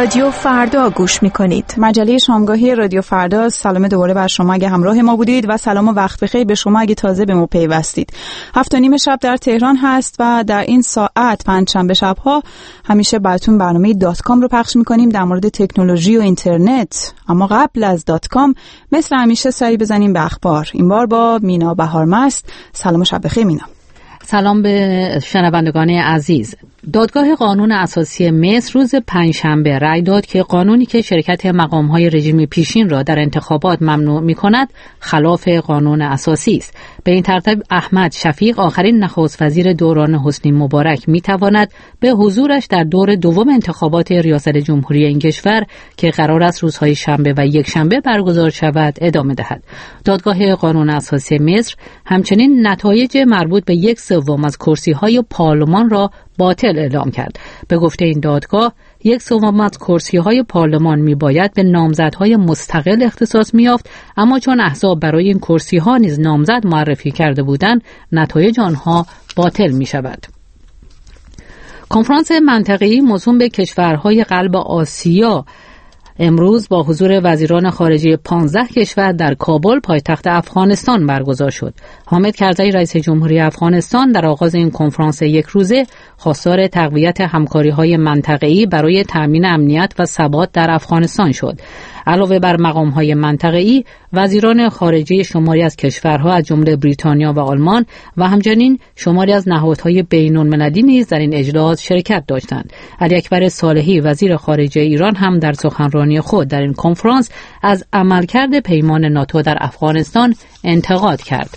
رادیو فردا گوش میکنید. مجله شامگاهی رادیو فردا. سلام دوباره بر شما اگه همراه ما بودید و سلام و وقت بخیر به شما اگه تازه به ما پیوستید. 7:30 شب در تهران هست و در این ساعت پنجشنبه شبها همیشه براتون برنامه .com رو پخش میکنیم در مورد تکنولوژی و اینترنت. اما قبل از .com مثل همیشه سری بزنیم به اخبار. این بار با مینا بهارمست. سلام و شب بخیر مینا. سلام به شنوندگان عزیز. دادگاه قانون اساسی مصر روز پنجشنبه رأی داد که قانونی که شرکت مقام‌های رژیم پیشین را در انتخابات ممنوع می‌کند خلاف قانون اساسی است. به این ترتیب احمد شفیق آخرین نخست وزیر دوران حسنی مبارک می‌تواند به حضورش در دور دوم انتخابات ریاست جمهوری این کشور که قرار است روزهای شنبه و یکشنبه برگزار شود ادامه دهد. دادگاه قانون اساسی مصر همچنین نتایج مربوط به 1/3 از کرسی‌های پارلمان را باطل اعلام کرد. به گفته این دادگاه 1/3 از کرسی‌های پارلمان میباید به نامزدهای مستقل اختصاص می‌یافت، اما چون احزاب برای این کرسی‌ها نیز نامزد معرفی کرده بودند نتایج آنها باطل می‌شود. کنفرانس منطقه‌ای موسوم به کشورهای قلب آسیا امروز با حضور وزیران خارجه 15 کشور در کابل پایتخت افغانستان برگزار شد. حامد کرزی رئیس جمهوری افغانستان در آغاز این کنفرانس یک روزه خواستار تقویت همکاری‌های منطقه‌ای برای تأمین امنیت و ثبات در افغانستان شد. علاوه بر مقام‌های منطقه‌ای، وزیران خارجه شماری از کشورها از جمله بریتانیا و آلمان و همچنین شماری از نهادهای بین‌المللی نیز در این اجلاس شرکت داشتند. علی اکبر صالحی وزیر خارجه ایران هم در سخنرانی خود در این کنفرانس از عملکرد پیمان ناتو در افغانستان انتقاد کرد.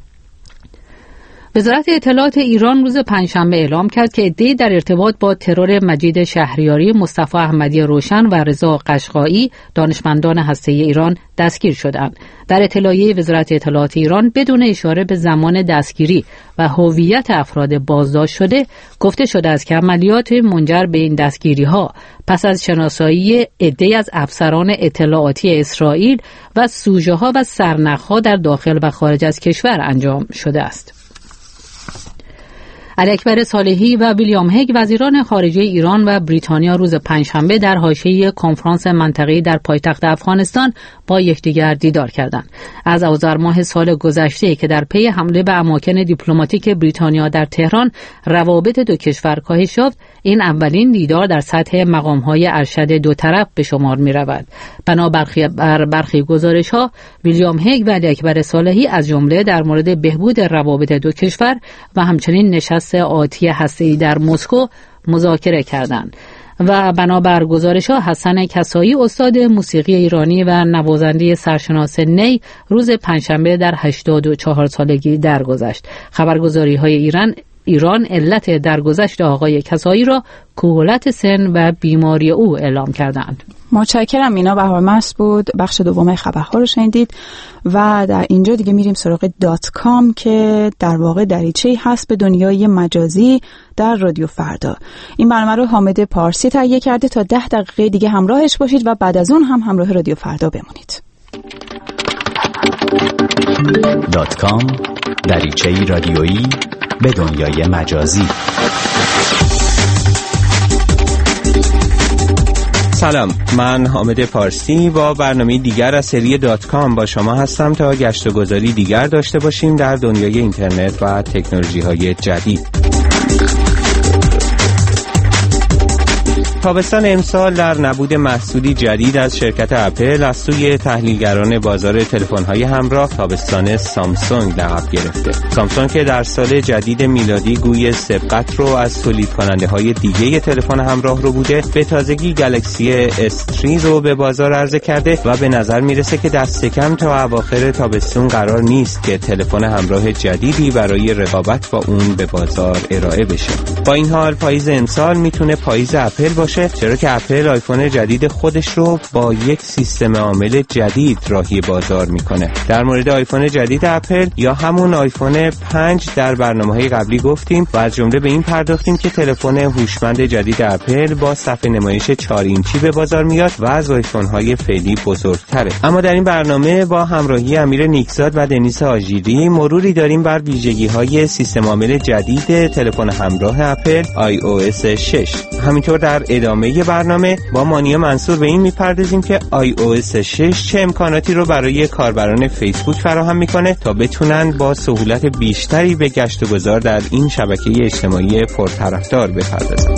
وزارت اطلاعات ایران روز پنجشنبه اعلام کرد که عده‌ای در ارتباط با ترور مجید شهریاری، مصطفی احمدی روشن و رضا قشقایی دانشمندان هسته‌ای ایران دستگیر شدند. در اطلاعیه وزارت اطلاعات ایران بدون اشاره به زمان دستگیری و هویت افراد بازداشت شده گفته شده است که عملیات منجر به این دستگیری‌ها پس از شناسایی عده‌ای از افسران اطلاعاتی اسرائیل و سوژه‌ها و سرنخ‌ها در داخل و خارج از کشور انجام شده است. علی اکبر صالحی و ویلیام هگ وزیران خارجه ایران و بریتانیا روز پنجشنبه در حاشیه کنفرانس منطقه‌ای در پایتخت افغانستان با یکدیگر دیدار کردند. از آذر ماه سال گذشته که در پی حمله به اماکن دیپلماتیک بریتانیا در تهران روابط دو کشور کاهش یافت، این اولین دیدار در سطح مقام‌های ارشد دو طرف به شمار می‌رود. بنا بر برخی گزارش‌ها ویلیام هگ و علی اکبر صالحی از جمله در مورد بهبود روابط دو کشور و همچنین نشست آتی هسته‌ای در مسکو مذاکره کردند. و بنابر گزارش‌ها حسن کسایی استاد موسیقی ایرانی و نوازنده سرشناس نی روز پنجشنبه در 84 سالگی درگذشت. خبرگزاری‌های ایران علت درگذشت آقای کسایی را کهولت سن و بیماری او اعلام کردند. متشکرم. مینا بهارمست بود. بخش دوم خبرها رو شنیدید و در اینجا دیگه میریم سراغ .com که در واقع دریچه‌ای هست به دنیای مجازی در رادیو فردا. این برنامه رو حامد پارسی تهیه کرده تا 10 دقیقه دیگه همراهش باشید و بعد از اون هم همراه رادیو فردا بمونید. .com دریچه‌ای رادیویی به دنیای مجازی. سلام، من حامد پارسی با برنامه دیگر از سری .com با شما هستم تا گشت و گذاری دیگر داشته باشیم در دنیای اینترنت و تکنولوژی‌های جدید. تابستان امسال در نبود محصولی جدید از شرکت اپل از سوی تحلیلگران بازار تلفن‌های همراه تابستان سامسونگ لقب گرفته. سامسونگ که در سال جدید میلادی گوی سبقت رو از تولید کننده‌های دیگه تلفن همراه رو بوده، به تازگی گلکسی S3 رو به بازار عرضه کرده و به نظر میرسه که دست کم تا اواخر تابستون قرار نیست که تلفن همراه جدیدی برای رقابت با اون به بازار ارائه بشه. با این حال پاییز امسال میتونه پاییز اپل باشه، چرا که اپل آیفون جدید خودش رو با یک سیستم عامل جدید راهی بازار میکنه. در مورد آیفون جدید اپل یا همون آیفون 5 در برنامه‌های قبلی گفتیم و از جمله به این پرداختیم که تلفن هوشمند جدید اپل با صفحه نمایش 4 اینچی به بازار میاد و از آیفون‌های فعلی بزرگتره. اما در این برنامه با همراهی امیر نیکزاد و دنیس آژیری مروری داریم بر ویژگی‌های سیستم عامل جدید تلفن همراه اپل iOS 6. همینطور در ادامه برنامه با مانیا منصور به این میپردازیم که iOS 6 چه امکاناتی رو برای کاربران فیسبوک فراهم میکنه تا بتونن با سهولت بیشتری به گشت و گذار در این شبکه اجتماعی پرطرفدار بپردازن.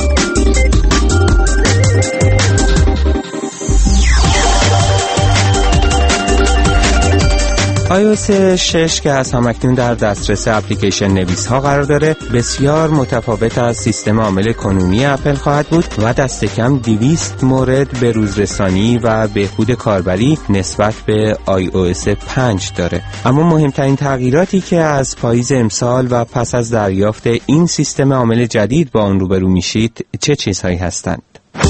iOS 6 که از همکنون در دسترس اپلیکیشن نویس ها قرار داره بسیار متفاوت از سیستم عامل کنونی اپل خواهد بود و دست کم 200 مورد به روزرسانی و بهبود کاربری نسبت به iOS 5 داره. اما مهمترین تغییراتی که از پاییز امسال و پس از دریافت این سیستم عامل جدید با آن روبرو میشید چه چیزهایی هستند؟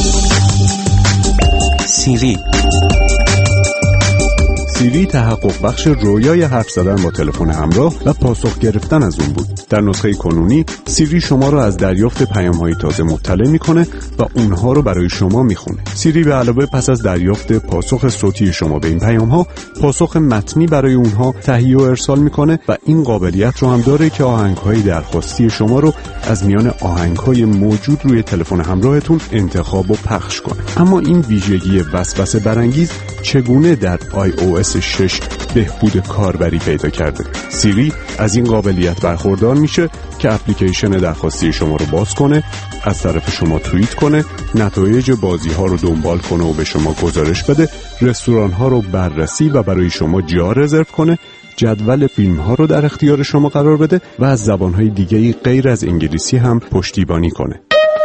سیری تحقق بخش رویای حرف زدن با تلفن همراه و پاسخ گرفتن از اون بود. در نسخه کنونی سیری شما رو از دریافت پیام‌های تازه مطلع میکنه و اونها رو برای شما میخونه. سیری به علاوه پس از دریافت پاسخ صوتی شما به این پیام‌ها، پاسخ متنی برای اونها تهیه و ارسال میکنه و این قابلیت رو هم داره که آهنگ‌های درخواستی شما رو از میان آهنگ‌های موجود روی تلفن همراهتون انتخاب و پخش کنه. اما این ویژگی وسوسه برانگیز چگونه در iOS 6 بهبود کاربری پیدا کرده؟ سیری از این قابلیت برخوردار میشه که اپلیکیشن درخواستی شما رو باز کنه، از طرف شما توییت کنه، نتایج بازی ها رو دنبال کنه و به شما گزارش بده، رستوران ها رو بررسی و برای شما جا رزرو کنه، جدول فیلم ها رو در اختیار شما قرار بده و از زبان های دیگه‌ای غیر از انگلیسی هم پشتیبانی کنه.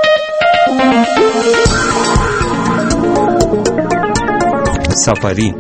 سافاری.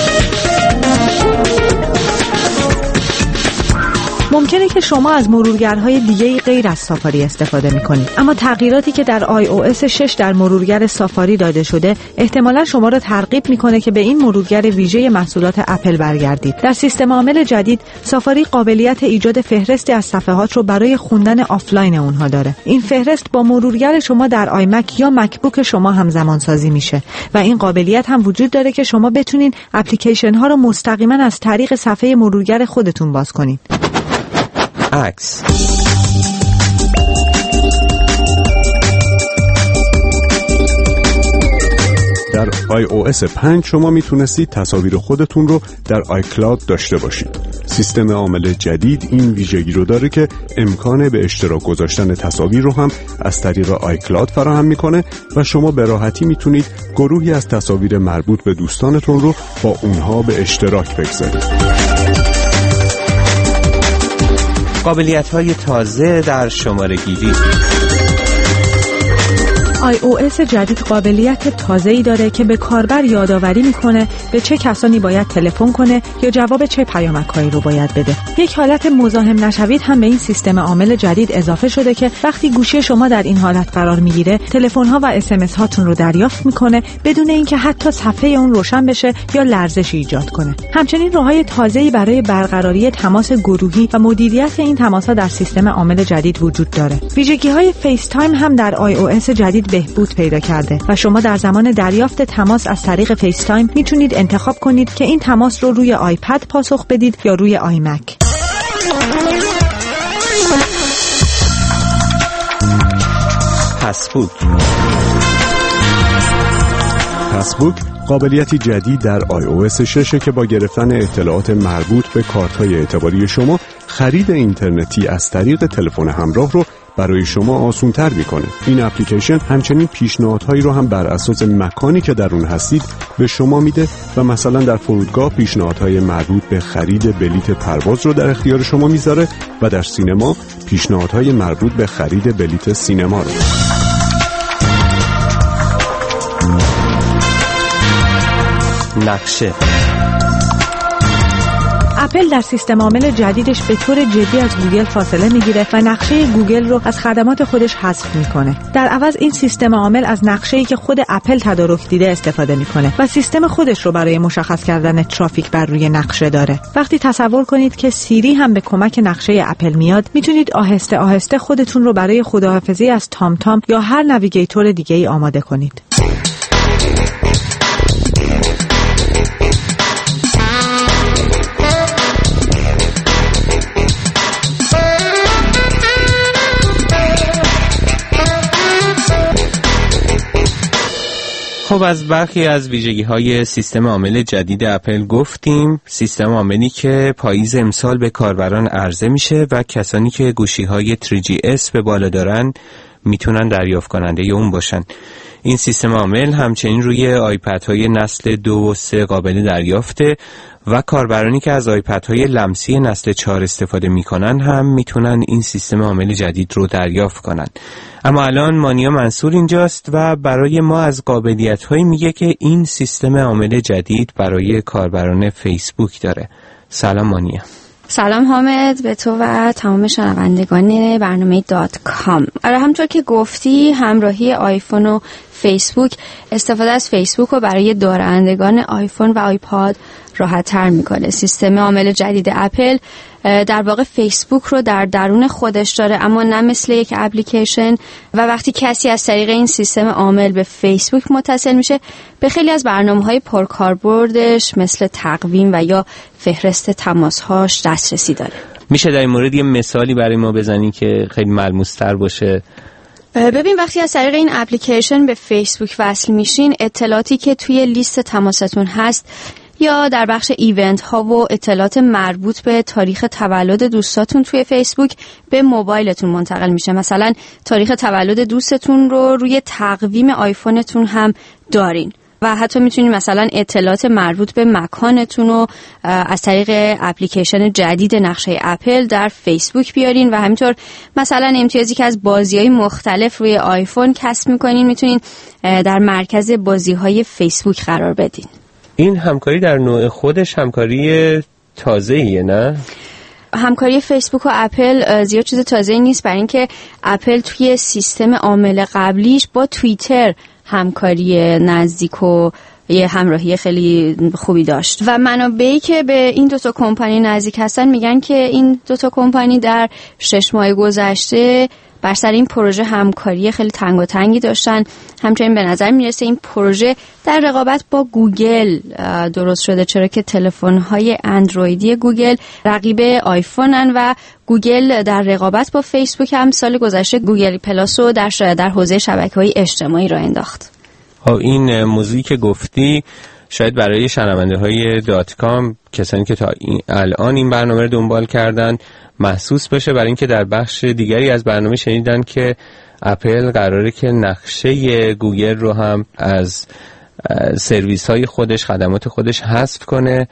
ممکنه که شما از مرورگرهای دیگه‌ای غیر از سافاری استفاده می‌کنید، اما تغییراتی که در iOS 6 در مرورگر سافاری داده شده احتمالاً شما را ترغیب می‌کنه که به این مرورگر ویژه محصولات اپل برگردید. در سیستم عامل جدید سافاری قابلیت ایجاد فهرستی از صفحات رو برای خوندن آفلاین اونها داره. این فهرست با مرورگر شما در آیمک یا مکبوک شما همزمان سازی میشه و این قابلیت هم وجود داره که شما بتونین اپلیکیشن ها رو مستقیما از طریق صفحه مرورگر خودتون باز کنید. عکس. در iOS 5 شما میتونستید تصاویر خودتون رو در آیکلاود داشته باشید. سیستم عامل جدید این ویژگی رو داره که امکان به اشتراک گذاشتن تصاویر رو هم از طریق آیکلاود فراهم میکنه و شما به راحتی میتونید گروهی از تصاویر مربوط به دوستانتون رو با اونها به اشتراک بگذارید. قابلیت‌های تازه در شماره‌گیری. iOS جدید قابلیت تازه‌ای داره که به کاربر یادآوری میکنه به چه کسانی باید تلفن کنه یا جواب چه پیامک‌هایی رو باید بده. یک حالت مزاحم نشوید هم به این سیستم عامل جدید اضافه شده که وقتی گوشی شما در این حالت قرار میگیره تلفن‌ها و SMS هاتون رو دریافت میکنه بدون اینکه حتی صفحه اون روشن بشه یا لرزشی ایجاد کنه. همچنین راه‌های تازه‌ای برای برقراری تماس گروهی و مدیریت این تماس‌ها در سیستم عامل جدید وجود داره. ویژگی‌های فیس تایم هم در iOS جدید بهبود پیدا کرده و شما در زمان دریافت تماس از طریق فیس تایم میتونید انتخاب کنید که این تماس رو روی آیپد پاسخ بدید یا روی آیمک. پسبوک قابلیتی جدید در iOS 6 که با گرفتن اطلاعات مربوط به کارت‌های اعتباری شما خرید اینترنتی از طریق تلفن همراه رو برای شما آسان‌تر می‌کنه. این اپلیکیشن همچنین پیشنهادهایی رو هم بر اساس مکانی که در اون هستید به شما میده و مثلا در فرودگاه پیشنهادهای مربوط به خرید بلیت پرواز رو در اختیار شما میذاره و در سینما پیشنهادهای مربوط به خرید بلیت سینما رو. نقشه. اپل در سیستم عامل جدیدش به طور جدی از گوگل فاصله میگیره و نقشه گوگل رو از خدمات خودش حذف میکنه. در عوض این سیستم عامل از نقشه‌ای که خود اپل تدارک دیده استفاده میکنه و سیستم خودش رو برای مشخص کردن ترافیک بر روی نقشه داره. وقتی تصور کنید که سیری هم به کمک نقشه اپل میاد، میتونید آهسته آهسته خودتون رو برای خداحافظی از تام تام یا هر نویگیتور دیگه‌ای آماده کنید. خب از برخی از ویژگی‌های سیستم عامل جدید اپل گفتیم. سیستم عاملی که پاییز امسال به کاربران عرضه میشه و کسانی که گوشی‌های 3GS به بالا دارن میتونن دریافت کننده اون باشن. این سیستم عامل همچنین روی آیپدهای نسل 2 و 3 قابل دریافته و کاربرانی که از آیپدهای لمسی نسل 4 استفاده میکنن هم میتونن این سیستم عامل جدید رو دریافت کنن. اما الان مانیا منصور اینجاست و برای ما از قابلیت‌هایی میگه که این سیستم عامل جدید برای کاربران فیسبوک داره. سلام مانیا. سلام حامد، به تو و تمام شنوندگان برنامه .com. آره، همطور که گفتی همراهی آیفون و فیسبوک استفاده از فیسبوک رو برای دارندگان آیفون و آیپاد راحت تر میکنه. سیستم عامل جدید اپل در واقع فیسبوک رو در درون خودش داره، اما نه مثل یک اپلیکیشن، و وقتی کسی از طریق این سیستم عامل به فیسبوک متصل میشه به خیلی از برنامه‌های پرکاربردش مثل تقویم و یا فهرست تماس‌هاش دسترسی داره. میشه در این مورد یه مثالی برای ما بزنی که خیلی ملموس‌تر باشه؟ ببین، وقتی از طریق این اپلیکیشن به فیسبوک وصل میشین، اطلاعاتی که توی لیست تماستون هست یا در بخش ایونت ها و اطلاعات مربوط به تاریخ تولد دوستاتون توی فیسبوک به موبایلتون منتقل میشه. مثلا تاریخ تولد دوستتون رو روی تقویم آیفونتون هم دارین و حتی میتونید مثلا اطلاعات مربوط به مکانتون رو از طریق اپلیکیشن جدید نقشه اپل در فیسبوک بیارین و همینطور مثلا امتیازی که از بازی‌های مختلف روی آیفون کسب میکنین میتونین در مرکز بازی‌های فیسبوک قرار بدین. این همکاری در نوع خودش همکاری تازه‌ایه، نه؟ همکاری فیسبوک و اپل زیاد چیز تازه‌ای نیست، برای اینکه اپل توی سیستم عامل قبلیش با توییتر همکاری نزدیک و یه همراهی خیلی خوبی داشت و منابعی که به این دوتا کمپانی نزدیک هستن میگن که این دوتا کمپانی در 6 ماه گذشته بر سر این پروژه همکاری خیلی تنگاتنگی داشتن. همچنین به نظر میرسه این پروژه در رقابت با گوگل درست شده، چرا که تلفن‌های اندرویدی گوگل رقیب آیفونن و گوگل در رقابت با فیسبوک هم سال گذشته گوگل پلاس رو در حوزه شبکه‌های اجتماعی راه انداخت. این موضوعی که گفتی شاید برای شنونده‌های .com، کسانی که تا الان این برنامه رو دنبال کردن، محسوس بشه، برای اینکه در بخش دیگری از برنامه شنیدن که اپل قراره که نقشه گوگل رو هم از سرویس‌های خودش، خدمات خودش حذف کنه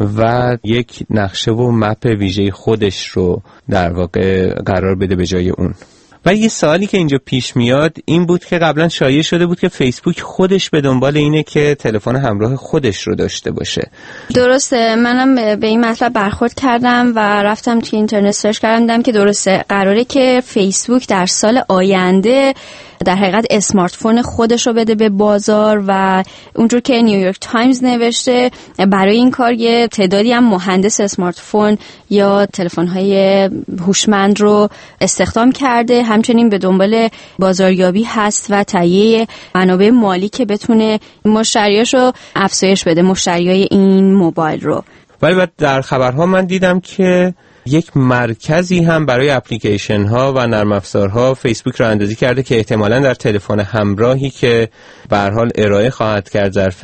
و یک نقشه و مپ ویژه خودش رو در واقع قرار بده به جای اون. و یه سوالی که اینجا پیش میاد این بود که قبلا شایع شده بود که فیسبوک خودش به دنبال اینه که تلفن همراه خودش رو داشته باشه. درسته، منم به این مطلب برخورد کردم و رفتم توی اینترنت سرچ کردم که درسته، قراره که فیسبوک در سال آینده در حقیقت اسمارت فون خودش رو بده به بازار و اونجور که نیویورک تایمز نوشته برای این کار یه تعدادی هم مهندس اسمارت فون یا تلفن‌های هوشمند رو استخدام کرده. همچنین به دنبال بازاریابی هست و تهیه منابع مالی که بتونه مشتریاشو افزایش بده، مشتریای این موبایل رو. ولی بعد در خبرها من دیدم که یک مرکزی هم برای اپلیکیشن ها و نرم افزارها فیسبوک رو اندازی کرده که احتمالاً در تلفن همراهی که به هر حال ارائه خواهد کرد ظرف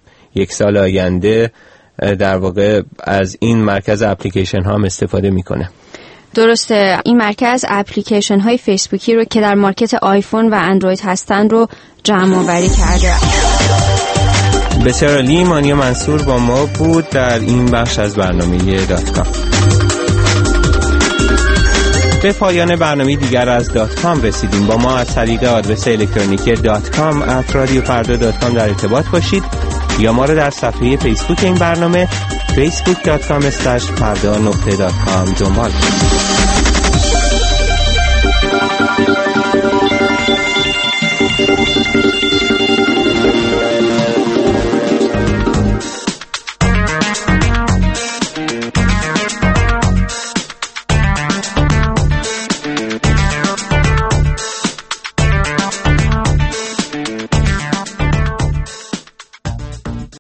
1 سال آینده در واقع از این مرکز اپلیکیشن ها هم استفاده میکنه. درسته، این مرکز اپلیکیشن های فیسبوکی رو که در مارکت آیفون و اندروید هستن رو جمع آوری کرده. بسیار عالی. مانیا منصور با ما بود در این بخش از برنامه .com. به پایان برنامه دیگر از .com رسیدیم. با ما از طریق آدرس الکترونیکی .com@radiofarda.com در ارتباط باشید یا ما را در صفحه فیسبوک این برنامه facebook.com/farda.com دنبال کنید.